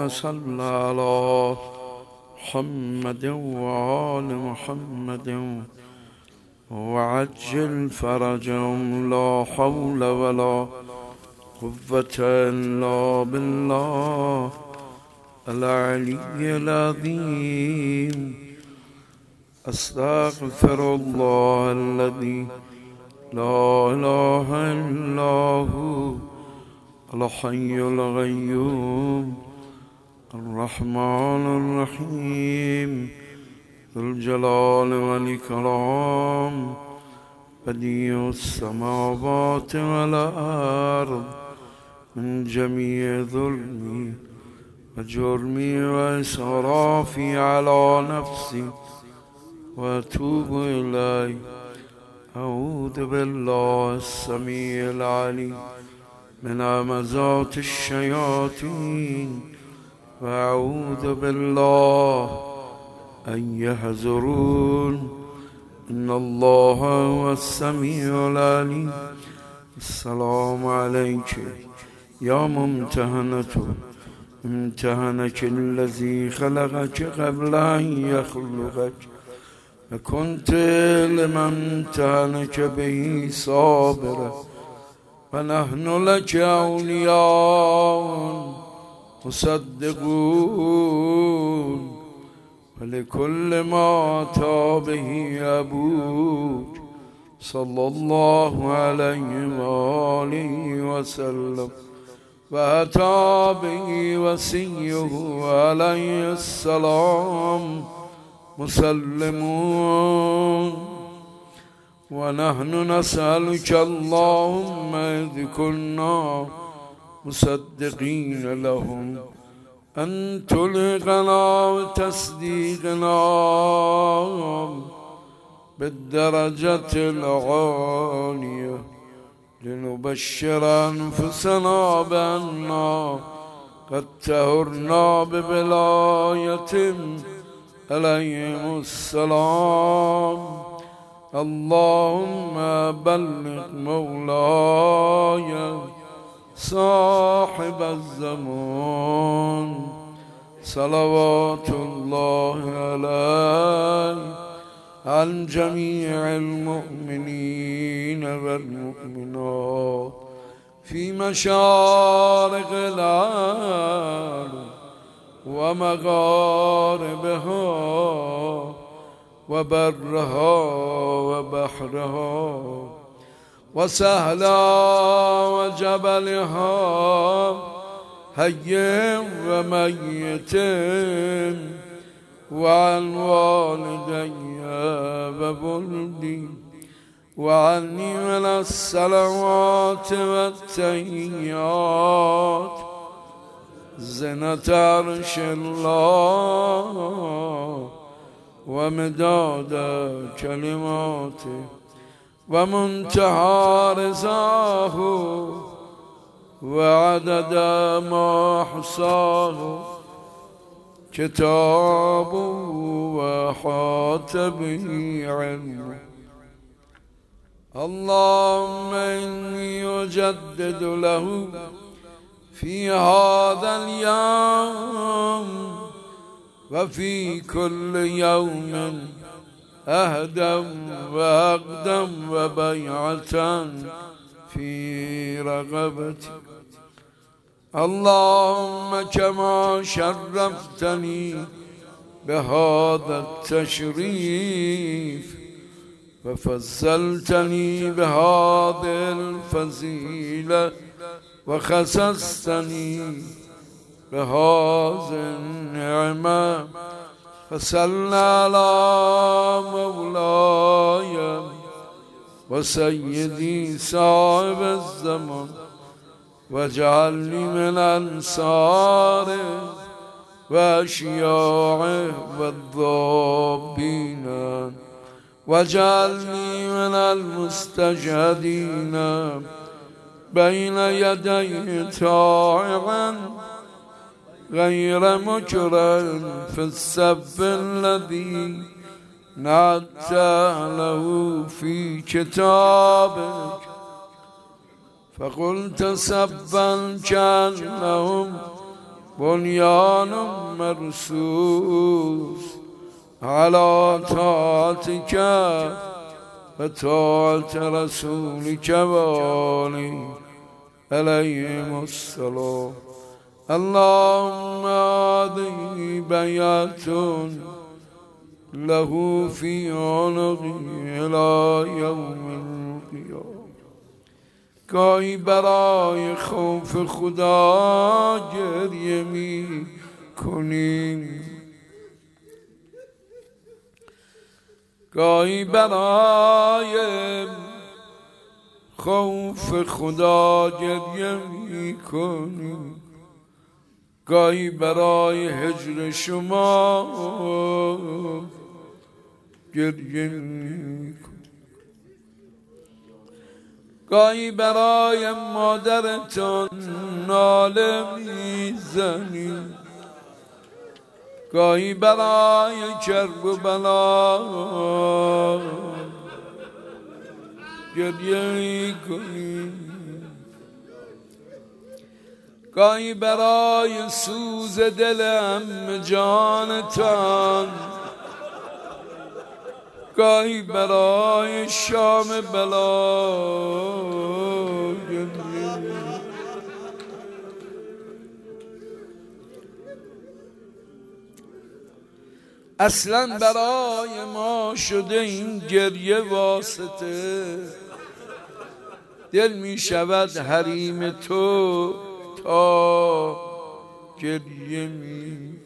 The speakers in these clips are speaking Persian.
اللهم صل على محمد وآل محمد وعجل فرجهم. لا حول ولا قوة إلا بالله العلي العظيم. أستغفر الله الذي لا إله إلا هو الحي القيوم الرحمن الرحيم ذو الجلال والإكرام بديع السماوات والأرض. من جميع ظلمي وجرمي وإسرافي على نفسي وأتوب إليه. أعوذ بالله السميع العليم من همزات الشياطين، وأعوذ بالله أن يحضرون. إن الله هو السميع العليم. السلام عليك يا ممتهنة، امتهنك الذي خلقك قبل أن يخلقك، وكنت لمن امتهنك به صابرا. ونحن لك أولياء مصدقون، ولكل ما أتى به أبوك صلى الله عليه وآله وسلم، وأتى به وصيه عليه السلام مسلمون. ونحن نسألك اللهم إذ كنا مصدقين لهم أن تلقنا وتصديقنا بالدرجة العالية، لنبشر أنفسنا بأننا قد تهرنا ببلاية عليهم السلام. اللهم بلغ مولاي صاحب الزمان صلوات الله عليه عن جميع المؤمنين والمؤمنات في مشارق الأرض ومغاربها وبرها وبحرها وسهلا وجبلها حي وميت، وعن والدي وولدي وعني من الصلوات والتحيات زنة عرش الله ومداد كلماته ومنتهى رضاه وعدد ما حصاه كتابه وأحاط به علمه. اللهم إني أجدد له في هذا اليوم وفي كل يوم أهدا وأقدم وبيعة في رغبتك. اللهم كما شرفتني بهذا التشريف وفضلتني بهذه الفضيلة وخصصتني بهذه النعمة، فصل على مولاي وسيدي صاحب الزمان، واجعلني من أنصاره وأشياعه والضابين، واجعلني من المستجدين بين يديه طائعا غير مكره في السب الذي نعت له في كتابك. فقلت سبا كأنهم بنيان مرصوص على طاعتك وطاعة رسولك وآله عليهم السلام. اللهم هذه بيعة له في عنقه إلى يوم القيامة. گاهی برای خوف خدا گریه می کنیم، گاهی برای خوف خدا گریه می کنیم، گاهی برای هجر شما گریه می کنیم، گاهی برای مادرتان ناله میزنیم، گاهی برای کرب و بلا گریه میکنیم، گاهی برای سوز دل عم جانتان، گاهی برای شام بلا اصلا برای ما شده این گریه واسطه، دل می شود حریم تو تا گریه می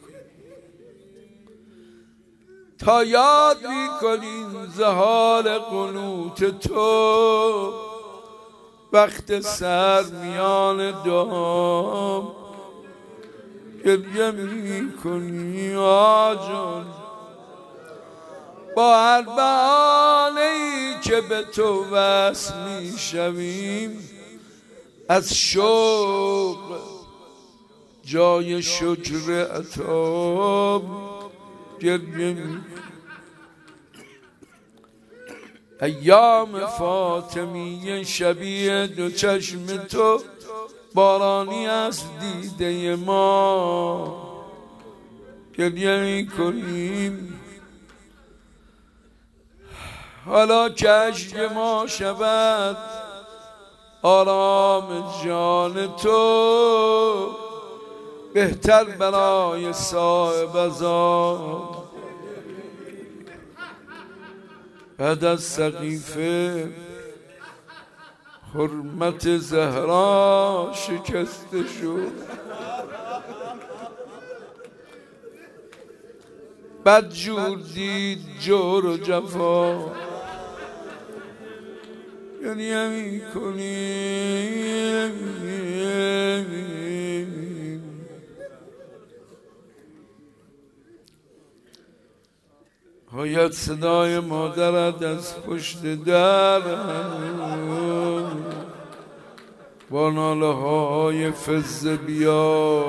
تا یاد می کنیم زهار قنوت تو وقت سر میان دام گریه می کنی آجان، با هر بهانه‌ای که به تو وصل می شویم از شوق جای شکر عطا گریه می ایام فاطمیه شبیه دو چشم تو بارانی از دیده ما گریه می کنیم. حالا که اشک ما شود آرام جان تو، بهتر برای صاحب عذاب بعد از سقیفه حرمت زهرا شکسته شد، بد جور دید جور و جفا گریه می کنیم. باید صدای مادرت از پشت در با ناله های فزه بیا،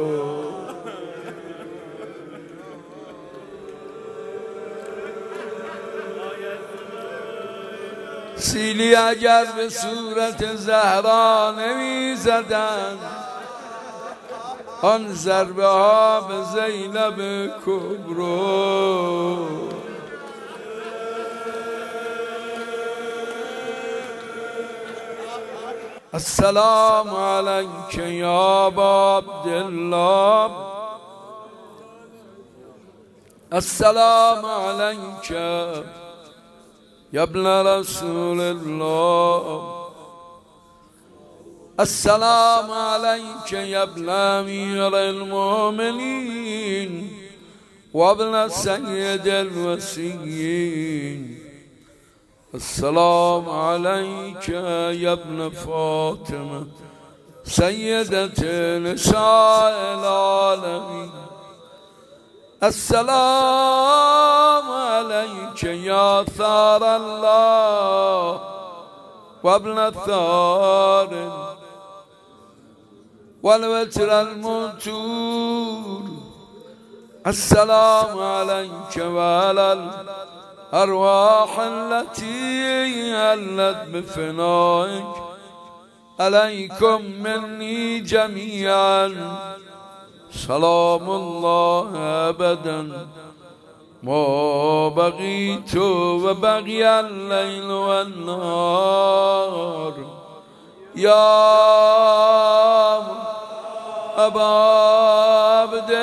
سیلی اگر به صورت زهرا نمی زدن آن ضربه ها به زینب کبرا، السلام علیک یا ابا عبدالله، السلام علیک یا ابن رسول الله، السلام علیک یا ابن امیر المؤمنین و ابن سید الوصیین، السلام علیک یا ابن فاطمه سیدة نساء العالمین، السلام علیک یا ثار الله و ابن الثار والوتر المنتور، السلام علیک و علی الارواح التي علت بفنائك، علیکم منی جمیعا سلام الله ابدا ما بقيت وبقي الليل والنهار يا أبا عبد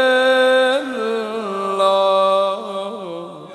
الله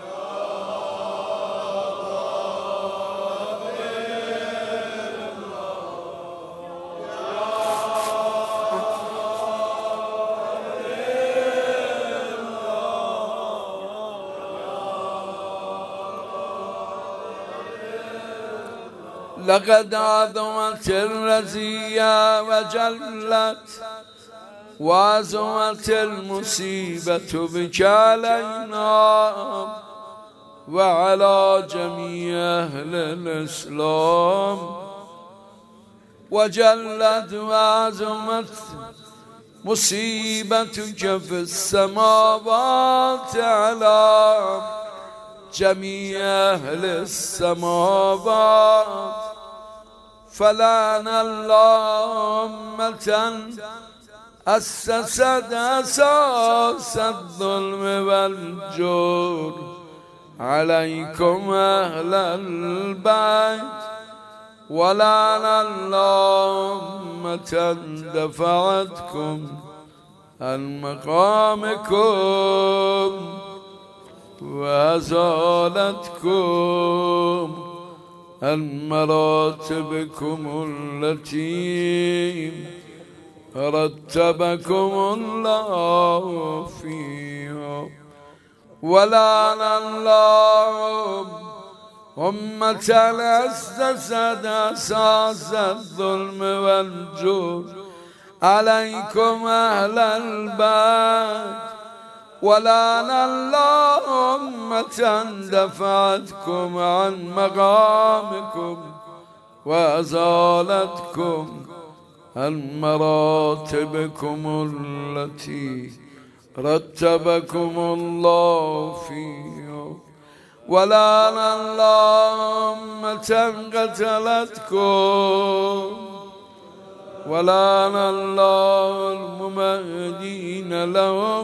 لقد عظمت الرزية وجلت وعظمت المصيبة بك علينا وعلى جميع أهل الإسلام وجلت وعظمت مصيبتك في السماوات على جميع أهل السماوات فلعن الله أمة أسست أساس الظلم والجور عليكم أهل البيت ولعن الله أمة دفعتكم عن مقامكم وأزالتكم عن مراتبكم التي رتبكم الله فيها ولعن الله أمة أسست أساس الظلم والجور عليكم أهل البيت ولعن الله أمة دفعتكم عن مقامكم وأزالتكم عن مراتبكم التي رتبكم الله فيها ولعن الله أمة قتلتكم ولعن الله الممهدين لهم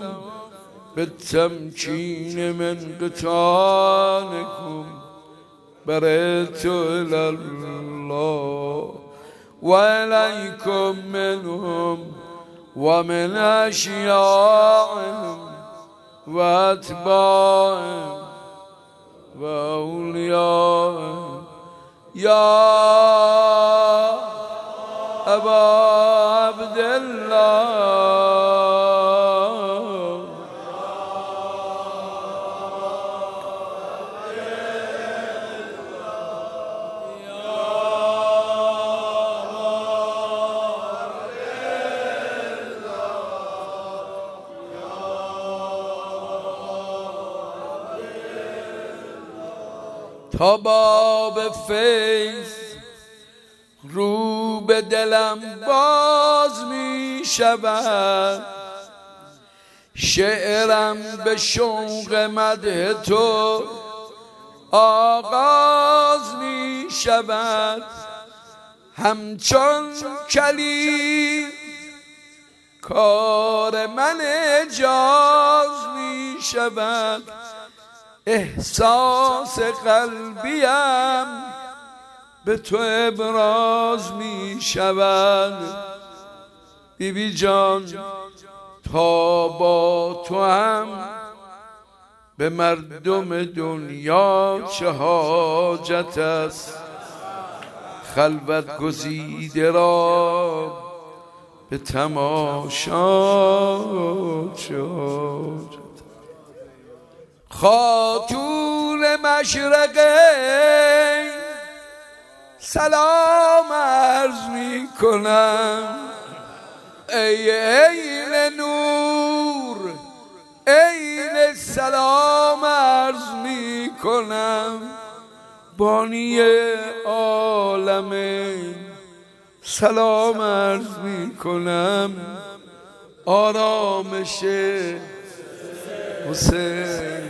بالتمكين من قتالكم برئت إلى الله وإليكم منهم ومن أشياعهم وأتباعهم وأوليائهم يا أبا عبد الله تا باب فیض رو به دلم باز می شود شعرم به شوق مدح تو آغاز می شود همچون کلید کار من اجاز می شود احساس قلبیم به تو ابراز می شود بی بی جان تا با تو هم به مردم دنیا چه حاجت است خلوت گزیده را به تماشا چه حاجت خاتون مشرقه سلام عرض می کنم ای عین نور عین سلام عرض می کنم بانی عالم سلام عرض می کنم آرامش حسین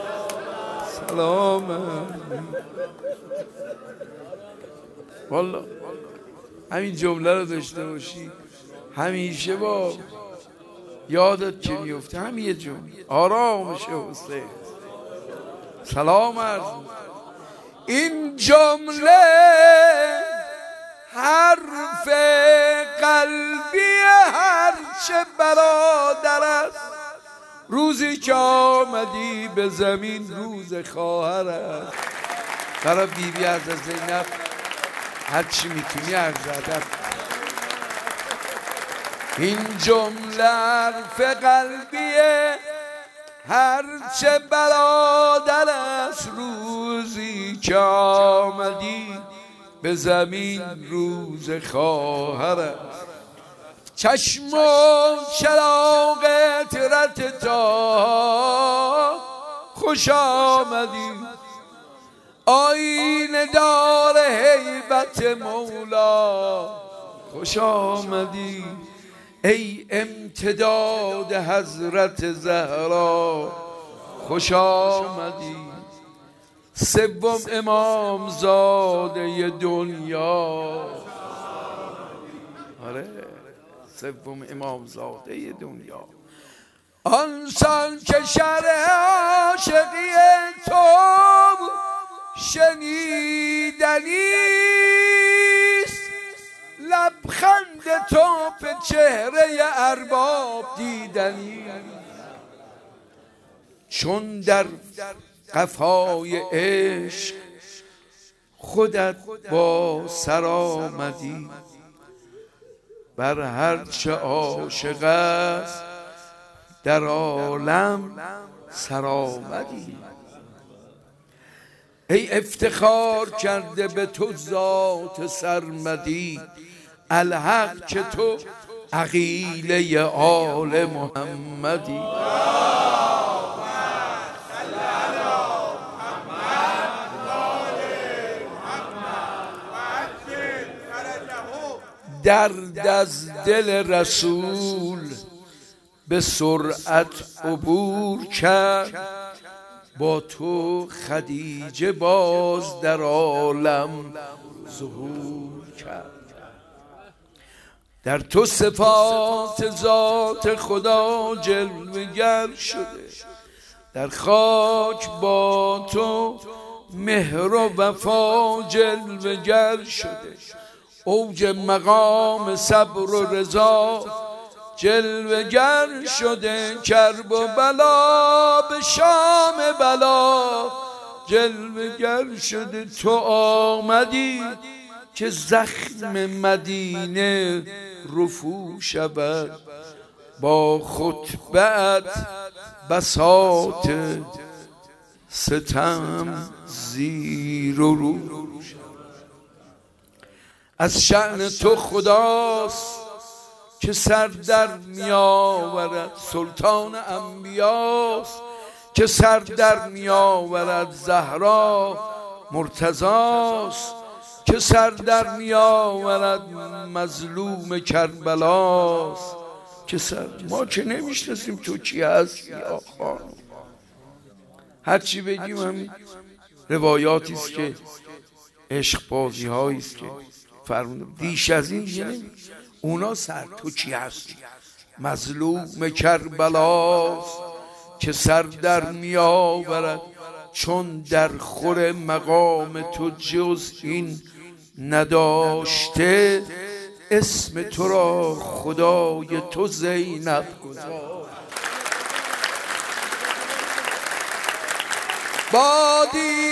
سلام والله همین جمله رو داشته باشی همیشه با یادت که میفته هم یه جون آرامش حسین سلام عرض. این جمله حرف قلبی هرچه برادر است، روزی که آمدی به زمین روز خواهر است. برای بیبی از زینب هرچی میتونی عرض ادب. این جمله حرف قلبیه هرچه برادر است، روزی که آمدی به زمین روز خواهر است. چشم و چراغ طرت تا خوش آمدی، آینه دار هیبت مولا خوش آمدی. ای امتداد حضرت زهرا خوش آمدی. سوم امام زاده دنیا، آره سوم امام زاده دنیا. آنسان که شرح عاشقی تو شنیدنیست، لبخند تو به چهره ارباب دیدنی. چون در قفای عشق خودت با سر آمدی، بر هرچه عاشق است در عالم سر آمدی. ای افتخار کرده به تو ذات سرمدی، الحق که تو عقیله آل محمدی. درد از دل رسول به سرعت عبور کرد، با تو خدیجه باز در عالم ظهور کرد. در تو صفات ذات خدا جلوگر شده، در خاک با تو مهر و وفا جلوگر شده. اوج مقام صبر و رضا جلوگر شده، کرب و بلا به شام بلا جلوگر شده. تو آمدی که زخم مدینه رفو شود، با خطبت بساط ستم زیر و رو. از شأن تو خداست که سر در می آورد، سلطان انبیاست که سر در می آورد. زهرا مرتضاست که سر در می آورد. مظلوم کربلاست که سر. ما که نمیشناسیم تو کی هستی یا خانم، هرچی بگیم همین روایاتی است که عشق بازی هایی است که فرمودم. بیش از این دیگه نمی. اونا سر تو چی هستی؟ مظلوم کربلاست که سر در می آورد، چون در خور مقام تو جز این نداشته. اسم تو را خدای تو زینب گذاشت. با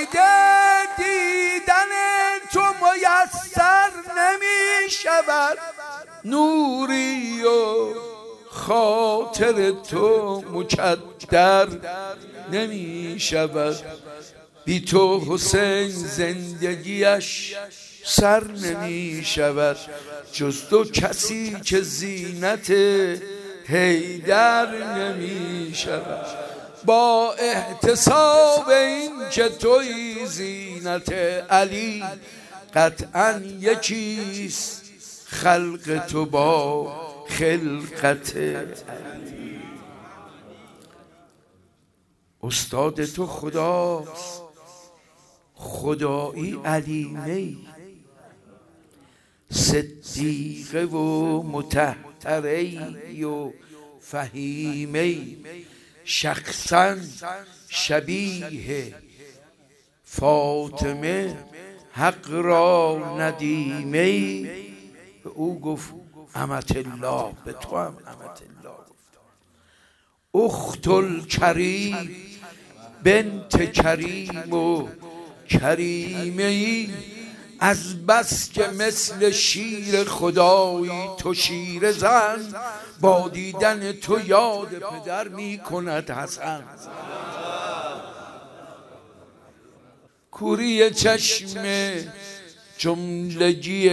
دیدن تو میسر نمی شود نوری و خاطر تو مکدر نمی شود. بی تو حسین زندگیش سر نمی شود، جز تو کسی که زینت حیدر نمی شود. با احتساب این که توی زینت علی، قطعا یکیست خلق تو با خلقت علی. استاد تو خداست، خدایی علیمه، صدیقه و مطهره و فهیمی شخصا شبیه فاطمه حق را ندیمی. به او گفت امت الله، به تو هم امت الله گفت. اخت الکریم بنت کریم و کریمه ای، از بس که مثل شیر خدایی تو شیر زن، با دیدن تو یاد پدر می کند حسن. کوری چشم جملگی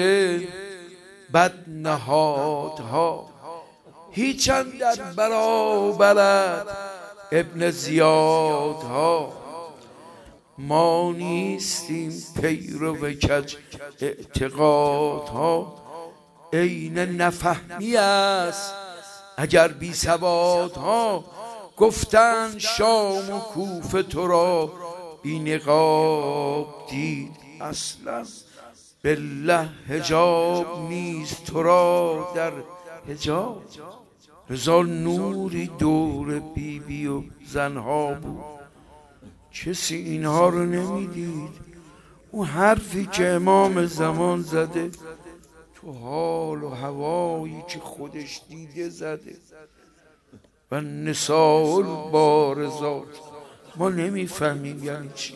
بدنهادها، هیچ اندر برابرت ابن زیادها. ما نیستیم پیرو کج اعتقادها، عین نفهمی است اگر بی سوادها. گفتند شام و کوفه تو را بی نقاب دید، اصلا بالله حجاب نیست تو را در حجاب. رضا نوری دور بی بی و زنها بود، کسی اینها رو نمیدید. اون حرفی که امام زمان زده تو حال و هوایی که خودش دیده زده. و نساء البارزات، ما نمیفهمیم یعنی چی.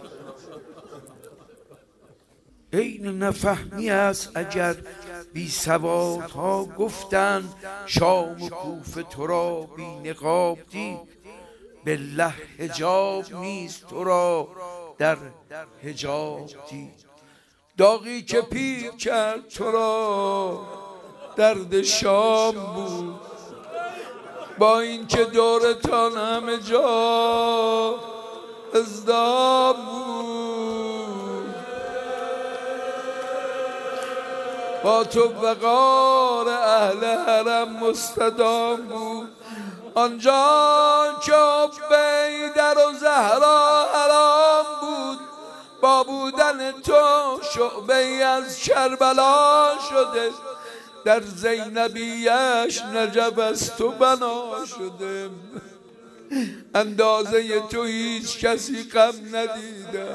عین نفهمی است اگر بی سوادها. گفتند شام و کوفه تو را بی نقاب دید، بالله حجاب نیست تو را در حجاب دید. داغی که پیر کرد تو را درد شام بود، با این که دورتان همه جا ازدام بود. با تو وقار اهل حرم مستدام بود، آنجا که بیدر و زهرا حرام بود. با بودن تو شعبه از کربلا شده، در زینبیش نجف از تو بنا شده. اندازه تو هیچ کسی غم ندیده،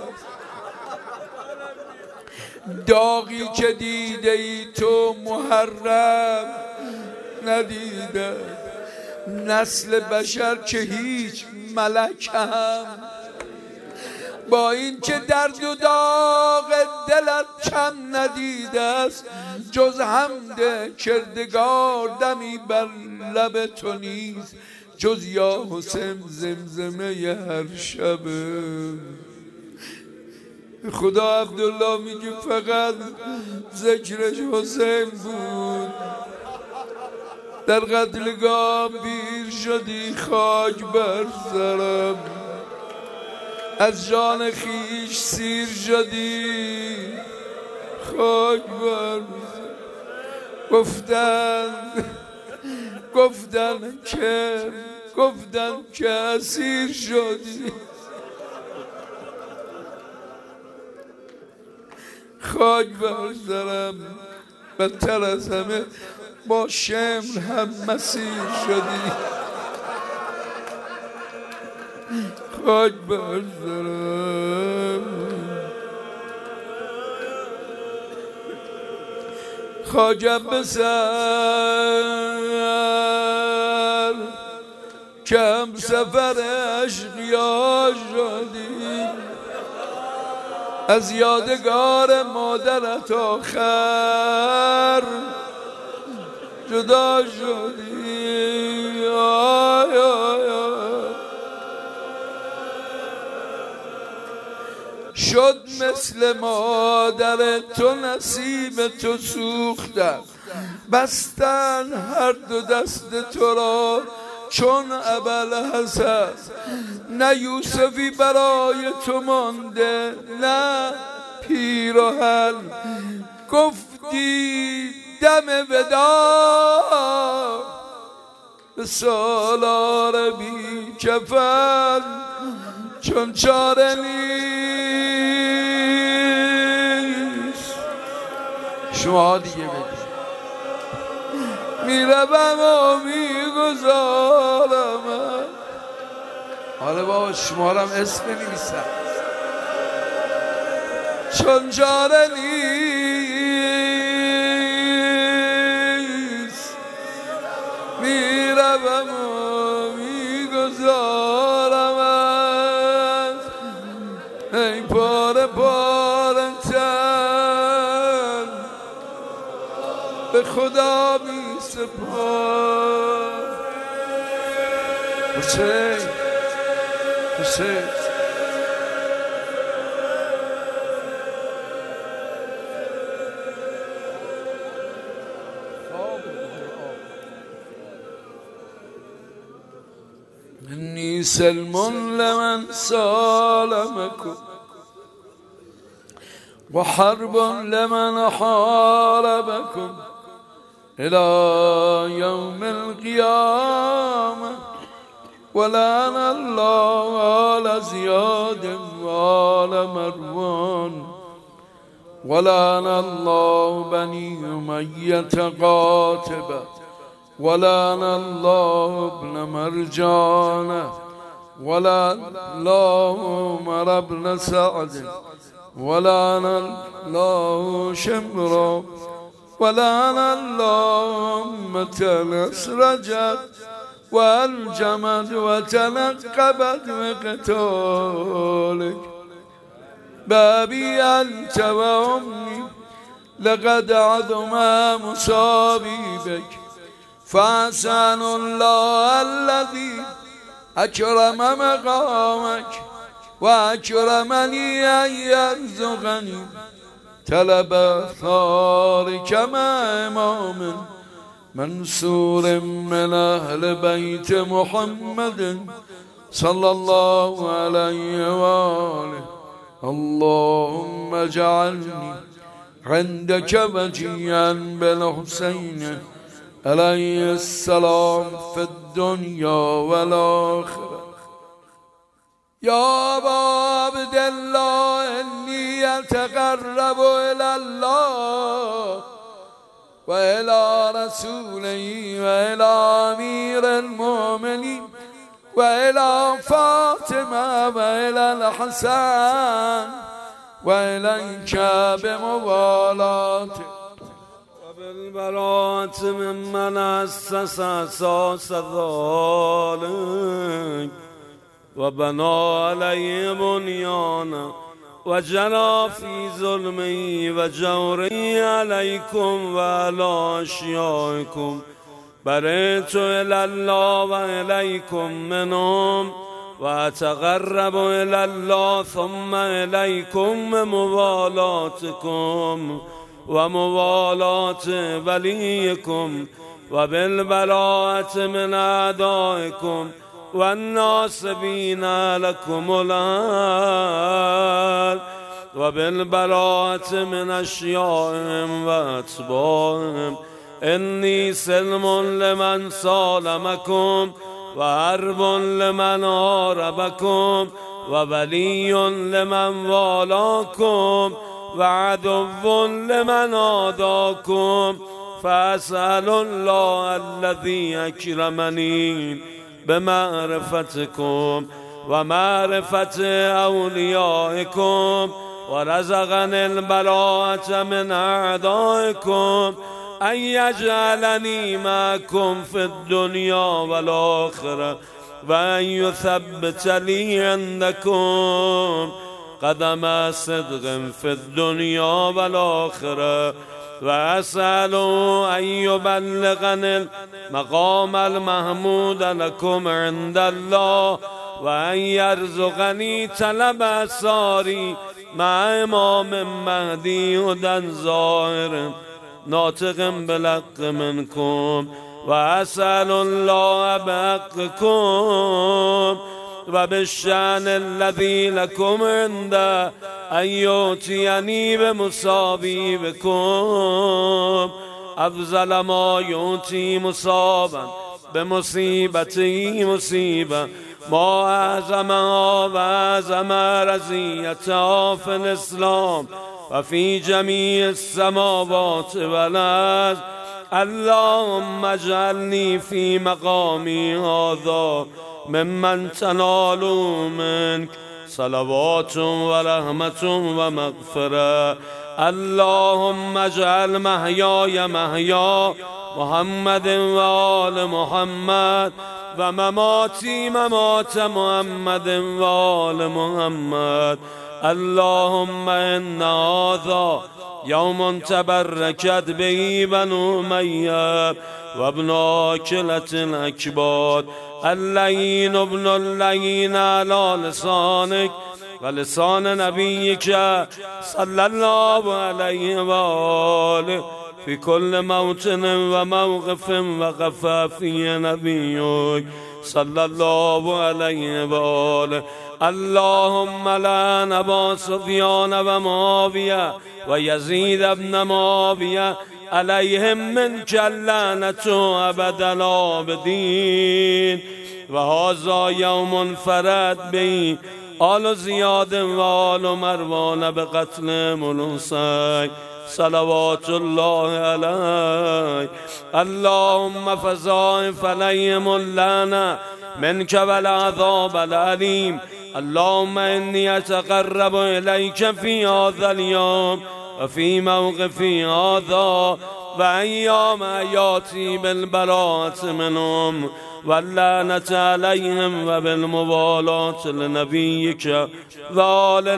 داغی که دیده ای تو محرم ندیده. نسل بشر که هیچ ملک هم، با این که درد و داغ دلت کم ندیده است، جز حمد کردگار دمی بر لب تو نیست، جز یا حسین زمزمه هر شب. خدا عبدالله میگه فقط ذکرش حسین بود. در قتلگاه پیر شدی خاک بر سرم، از جان خیش سیر شدی خاک بر سرم. گفتن که اسیر شدی خاک بر سرم. بدتر از همه با شمر هم مسیر شدی خاک بر سرم. خاکم به سر که هم سفر اشقیا شدی، از یادگار مادرت آخر جدا شدی. آی آی آی. شد مثل مادر تو نصیب تو سوختن، بستن هر دو دست تو را چون ابوالحسن. نه یوسفی برای تو مانده نه پیراهن، گفتی دم وداع به سالار بی کفن، چون چاره نیست. شما دیگه بگید میروم و میگذارم. حالا بابا شمارم اسم بنویسم چون چاره نیست، میروم و میگذارم. ای پاره پاره تن به خدا می سپار. حسین حسین إني سلم لمن سالمكم وحرب لمن حاربكم إلى يوم القيامة. ولعن الله آل زياد وآل مروان، ولعن الله بني أمية قاتبة، ولعن الله ابن مرجان، ولعن الله عمر بن سعد، ولعن الله شمرا، ولعن الله أمة أسرجت والجمد وتنقبت بقتالك. بابي أنت وأمي لقد عظم مصابي بك، فأحسن الله الذي أكرم مقامك وأكرمني أن يرزقني طلب ثارك مع إمام منصور من أهل بيت محمد صلى الله عليه وآله. اللهم اجعلني عندك وجيا بالحسين عليه السلام في الدنيا والآخرة. يا أبا عبد الله إني أتقرب إلى الله وإلى رسوله وإلى أمير المؤمنين وإلى فاطمة وإلى الحسن وإليك بموالاتك وبالبراءة ممن أسس أساس ذلك وبنى عليه بنيانا وجرى في ظلمه وجوره عليكم وعلى أشيائكم. برئت إلى الله وإليكم منهم وأتقرب إلى الله ثم إليكم بموالاتكم وموالاة وليكم وبالبراءة من أعدائكم والناصبين لكم الآن وبالبراءة من أشيائهم وأتباعهم. إني سلم لمن سالمكم وحرب لمن حاربكم وولي لمن والاكم وعدو لمن عاداكم. فأسأل الله الذي أكرمني بمعرفتكم ومعرفة أوليائكم ورزقني البراءة من أعدائكم أن يجعلني معكم في الدنيا والآخرة وأن يثبت لي عندكم قدم صدق في الدنيا والآخرة. وأسأل أن يبلغني المقام المحمود لكم عند الله وأن يرزقني طلب أساري مع إمام مهدي هدى ظاهر ناطق بالحق منكم. وأسأل الله بحقكم وبالشأن الذي لكم عنده أن يؤتيني بمصابي بكم أفضل ما يؤتي مصابا بمصيبته مصيبة ما أعظمها وأعظم رزيتها في الإسلام وفي جميع السماوات والأرض اللهم اجعلني في مقامي هذا ممن تنال منك صلوات ورحمة ومغفرة. اللهم اجعل محياي محيا محمد وآل محمد ومماتي ممات محمد وآل محمد. اللهم إن هذا يوم تبركت به بنو أمية وابن آكلة الأكباد اللعين ابن اللعين على لسانك ولسان نبيك صلى الله عليه وآله في كل موطن وموقف وقف فيه نبيك صلى الله عليه وآله. اللهم لعن أبا سفيان ومعاوية ويزيد بن معاوية عليهم منك اللعنة أبد الآبدين. وهذا يوم فرد به آل زياد وآل مروان بقتل الحسين صلوات الله عليه. اللهم فضاعف عليهم اللعنة منك والعذاب الأليم. اللهم إني أتقرب إليك في هذا اليوم وفي موقفي هذا وأيام يأتي بالبراءة منهم واللعنة عليهم وبالموالاة لنبيك وآل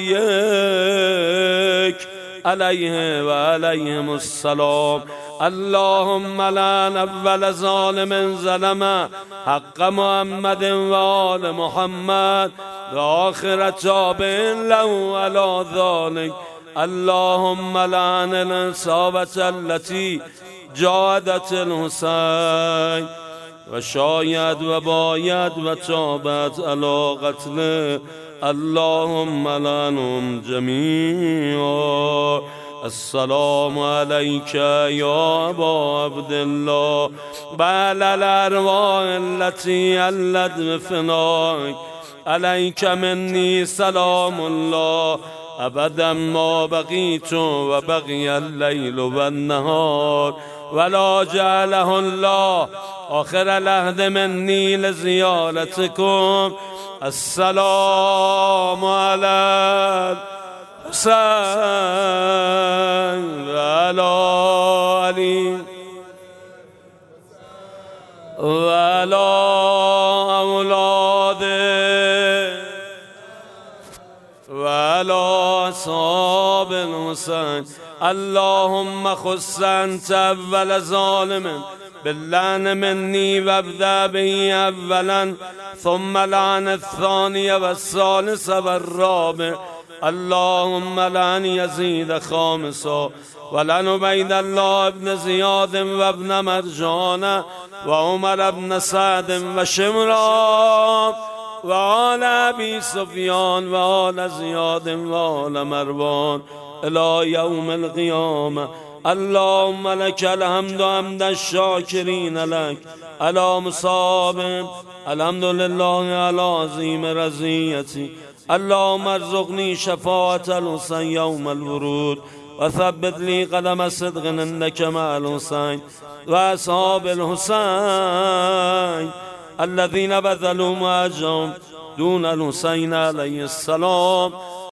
نبيك عليه وعليهم السلام. اللهم لعن أول ظالم ظلم حق محمد وآل محمد وآخر تابع له على ذلك. اللهم لعن العصابة التي جادت الحسين وشايد وبايد وتابت على قتله. اللهم لعنهم جميعا. السلام عليك يا أبا عبد الله بعد الأرواح التي علت بفنائك. عليك مني سلام الله أبدا ما بقيت وبقي الليل والنهار ولا جعله الله آخر العهد مني لزيارتكم. السلام على الحسين وعلى علي وعلى أولاده وعلى أصحاب الحسين. اللهم خص أنت أول ظالم باللعن مني وابدأ به أولا ثم لعن الثاني والثالث والرابع. اللهم لعن يزيد خامسا ولعن عبيد الله بن زياد وابن مرجان وعمر بن سعد وشمران وآل أبي سفيان وآل زياد وآل مروان إلى يوم القيامة. اللهم لك الحمد حمد الشاكرين لك على مصاب. الحمد لله على عظيم رضيتي. اللهم ارزقني شفاعة الحسين يوم الورود وثبت لي قدم صدق عندك مع الحسين وأصحاب الحسين الذين بذلوا مأجرهم دون الحسين عليه السلام.